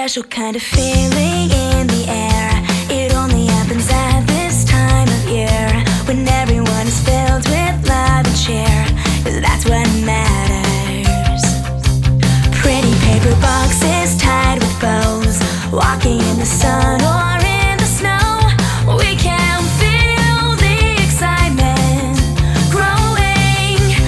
special kind of feeling in the air. It only happens at this time of year, when everyone is filled with love and cheer, 'cause that's what matters. Pretty paper boxes tied with bows, walking in the sun or in the snow.